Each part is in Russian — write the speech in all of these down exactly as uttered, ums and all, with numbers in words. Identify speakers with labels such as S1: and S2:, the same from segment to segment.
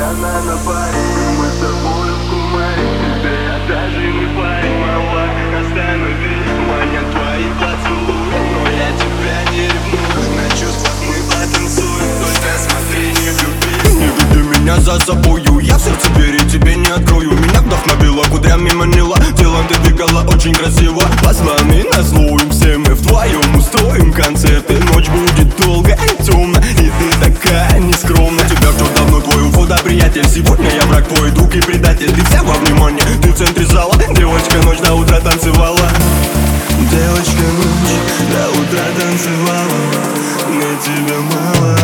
S1: Кальяна на паре, мы с тобой в кумаре. Тебе я даже не парень, мала, остановись. Манят твои поцелуи, но я тебя не ревную. На чувствах мы потанцуем, только смотри, не влюбись.
S2: Не веди меня за собою, я в сердце двери тебе не открою. Меня вдохновила, кудрями манила, телом ты двигала очень красиво. Посланы на зло, и все мы вдвоем устроим концерты. Ночь будет долгая и темная, и ты такая нескромная. Тебя ждет давно твой уфода, приятель. Сегодня я враг твой, друг и предатель. Ты вся во внимание, ты в центре зала. Девочка, ночь до утра танцевала. Девочка, ночь до утра танцевала. Мне тебя мало.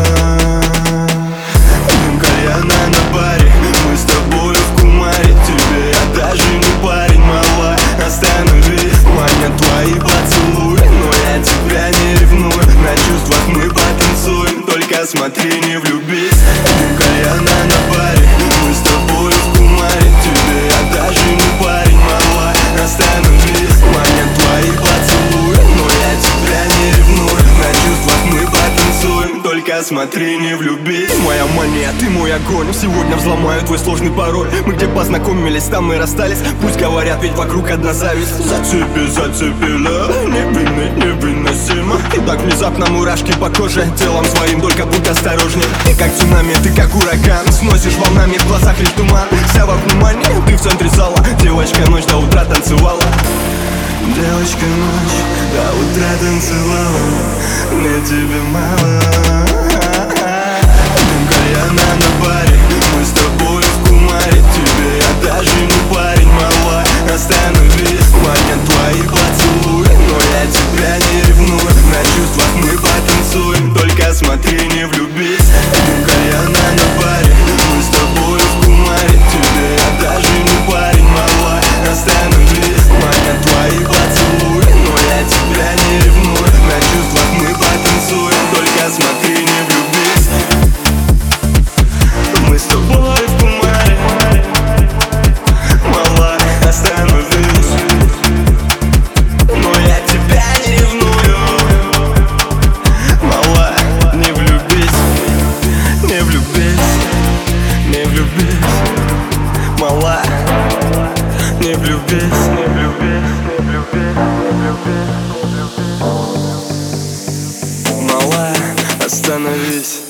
S2: Дым кальяна на паре, мы с тобой в кумаре. Тебе я даже не парень, мала, остановись. Манят твои поцелуи, но я тебя не ревную. На чувствах мы потанцуем, только смотри, не влюбись. Дым кальяна на паре, мы с тобой в кумаре. Тебе я даже не парень, мала, остановись. Манят твои поцелуи, но я тебя не ревную. На чувствах мы потанцуем, только смотри, не влюбись. Моя мания, ты мой огонь. Сегодня взломаю твой сложный пароль. Мы где познакомились, там мы расстались. Пусть говорят, ведь вокруг одна зависть. Зацепи, зацепила, невинный, невыносимо. И так внезапно мурашки по коже. Телом своим только будь осторожней. Ты как цунами, ты как ураган. Сносишь волнами, в глазах лишь туман. Вся во внимании, ты в центре зала. Девочка, ночь до утра танцевала. Девочка, ночь до утра танцевала. Мне тебя мало. Дым кальяна на паре, мы с тобой в кумаре. Тебе я даже не парень, мала, остановись. Манят твои поцелуи, но я тебя не ревную. На чувствах мы потанцуем, только смотри, не влюбись. Дым кальяна на паре, мы с тобой в кумаре. Тебе я даже не парень, мала, остановись. Манят твои поцелуи, но я тебя не ревную. На чувствах мы потанцуем, только смотри, не влюбись. Мы с тобой в кумаре, мала, остановись. Но я тебя не ревную. Мала, не влюбись, не влюбись, не влюбись. Мала, не влюбись, не влюбись, не влюбись, не влюбись. Мала, остановись.